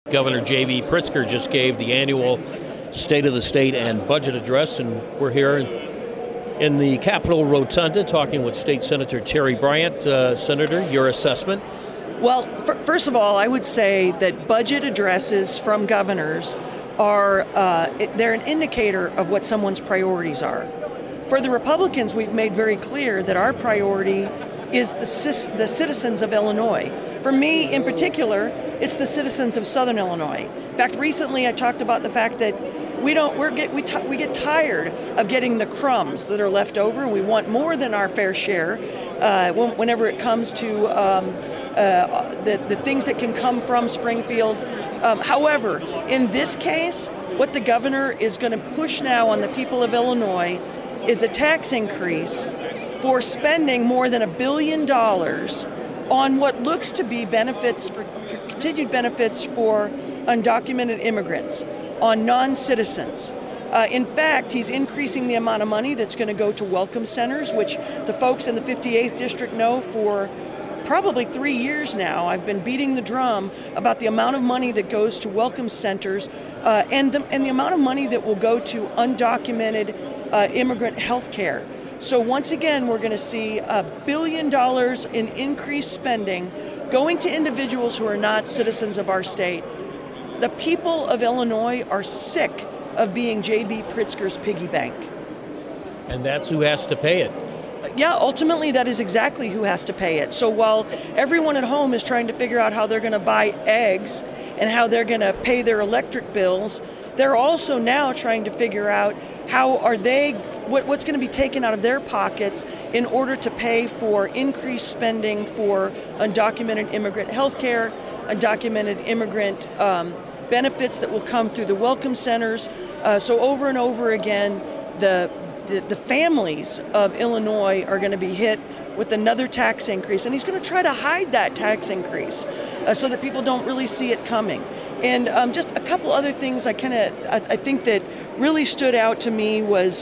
Governor J.B. Pritzker just gave the annual State of the State and budget address, and we're here in the Capitol Rotunda talking with State Senator Terry Bryant. Senator, your assessment? Well, first of all, I would say that budget addresses from governors are they're an indicator of what someone's priorities are. For the Republicans, we've made very clear that our priority is the citizens of Illinois. For me, in particular, it's the citizens of Southern Illinois. In fact, recently I talked about the fact that we get tired of getting the crumbs that are left over, and we want more than our fair share whenever it comes to the things that can come from Springfield. However, in this case, what the governor is going to push now on the people of Illinois is a tax increase for spending more than $1 billion on what looks to be benefits for continued benefits for undocumented immigrants, on non-citizens. In fact, he's increasing the amount of money that's going to go to welcome centers, which the folks in the 58th District know for probably 3 years now. I've been beating the drum about the amount of money that goes to welcome centers and the amount of money that will go to undocumented immigrant health care. So once again, we're going to see $1 billion in increased spending going to individuals who are not citizens of our state. The people of Illinois are sick of being J.B. Pritzker's piggy bank. And that's who has to pay it. Yeah, ultimately that is exactly who has to pay it. So while everyone at home is trying to figure out how they're going to buy eggs and how they're going to pay their electric bills, they're also now trying to figure out what's going to be taken out of their pockets in order to pay for increased spending for undocumented immigrant health care, undocumented immigrant benefits that will come through the welcome centers. So over and over again, the families of Illinois are going to be hit with another tax increase, and he's going to try to hide that tax increase so that people don't really see it coming. And just a couple other things I think that really stood out to me was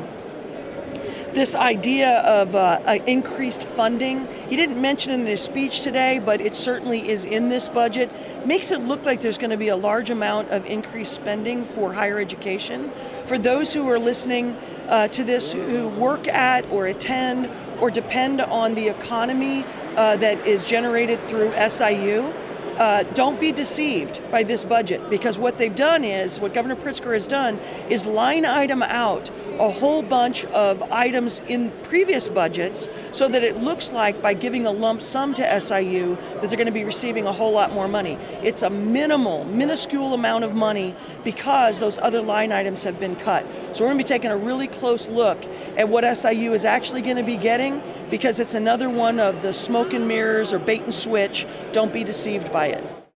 this idea of increased funding. He didn't mention it in his speech today, but it certainly is in this budget. Makes it look like there's going to be a large amount of increased spending for higher education. For those who are listening to this, who work at or attend or depend on the economy that is generated through SIU, don't be deceived by this budget, because what Governor Pritzker has done is line item out a whole bunch of items in previous budgets so that it looks like by giving a lump sum to SIU that they're going to be receiving a whole lot more money. It's a minuscule amount of money because those other line items have been cut. So we're going to be taking a really close look at what SIU is actually going to be getting, because it's another one of the smoke and mirrors or bait and switch. Don't be deceived by it.